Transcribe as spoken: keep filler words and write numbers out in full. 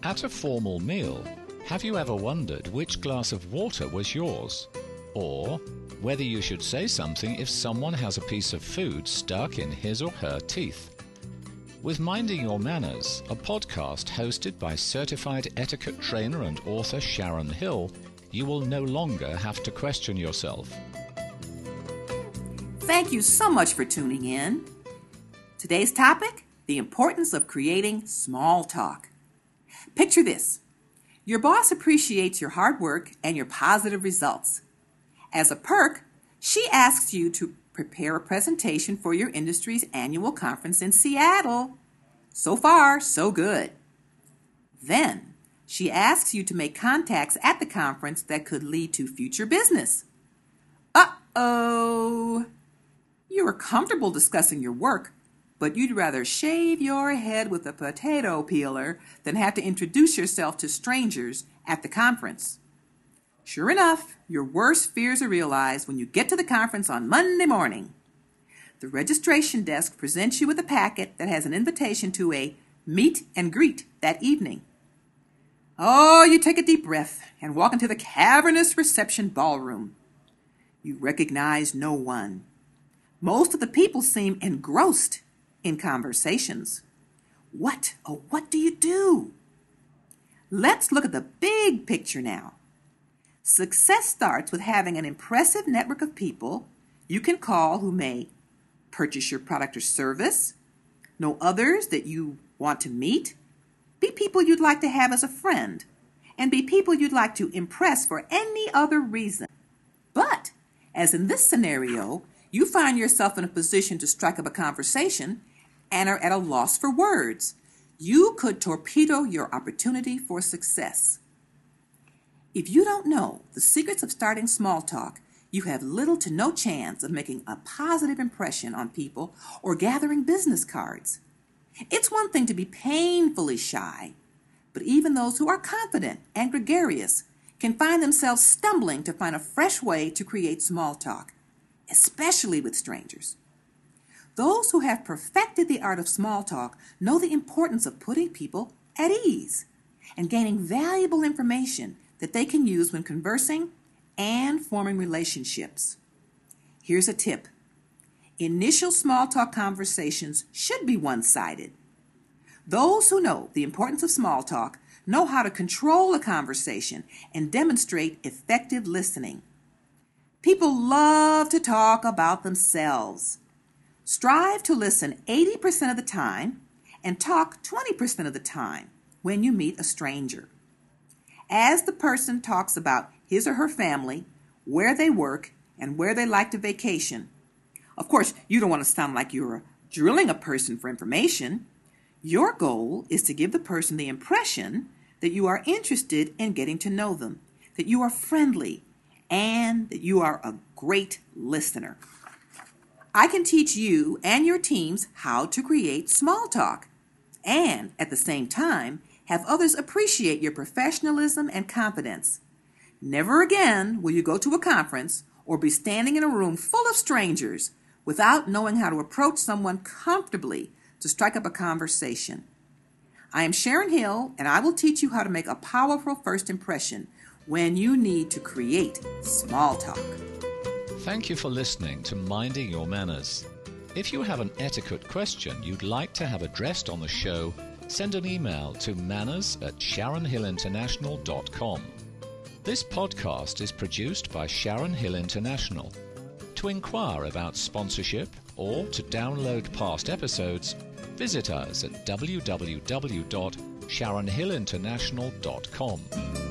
At a formal meal, have you ever wondered which glass of water was yours? Or whether you should say something if someone has a piece of food stuck in his or her teeth? With Minding Your Manners, a podcast hosted by certified etiquette trainer and author Sharon Hill, you will no longer have to question yourself. Thank you so much for tuning in. Today's topic, the importance of creating small talk. Picture this. Your boss appreciates your hard work and your positive results. As a perk, she asks you to prepare a presentation for your industry's annual conference in Seattle. So far, so good. Then, she asks you to make contacts at the conference that could lead to future business. Uh-oh! You are comfortable discussing your work, but you'd rather shave your head with a potato peeler than have to introduce yourself to strangers at the conference. Sure enough, your worst fears are realized when you get to the conference on Monday morning. The registration desk presents you with a packet that has an invitation to a meet and greet that evening. Oh, you take a deep breath and walk into the cavernous reception ballroom. You recognize no one. Most of the people seem engrossed in conversations. What, oh, what do you do? Let's look at the big picture now. Success starts with having an impressive network of people you can call who may purchase your product or service, know others that you want to meet, be people you'd like to have as a friend, and be people you'd like to impress for any other reason. But, as in this scenario, you find yourself in a position to strike up a conversation and are at a loss for words. You could torpedo your opportunity for success. If you don't know the secrets of starting small talk, you have little to no chance of making a positive impression on people or gathering business cards. It's one thing to be painfully shy, but even those who are confident and gregarious can find themselves stumbling to find a fresh way to create small talk, especially with strangers. Those who have perfected the art of small talk know the importance of putting people at ease and gaining valuable information that they can use when conversing and forming relationships. Here's a tip. Initial small talk conversations should be one-sided. Those who know the importance of small talk know how to control a conversation and demonstrate effective listening. People love to talk about themselves. Strive to listen eighty percent of the time and talk twenty percent of the time when you meet a stranger. As the person talks about his or her family, where they work, and where they like to vacation, of course, you don't want to sound like you're drilling a person for information. Your goal is to give the person the impression that you are interested in getting to know them, that you are friendly, and that you are a great listener. I can teach you and your teams how to create small talk, and at the same time, have others appreciate your professionalism and confidence. Never again will you go to a conference or be standing in a room full of strangers without knowing how to approach someone comfortably to strike up a conversation. I am Sharon Hill, and I will teach you how to make a powerful first impression when you need to create small talk. Thank you for listening to Minding Your Manners. If you have an etiquette question you'd like to have addressed on the show, send an email to manners at sharon hill international dot com. This podcast is produced by Sharon Hill International. To inquire about sponsorship or to download past episodes, visit us at w w w dot sharon hill international dot com.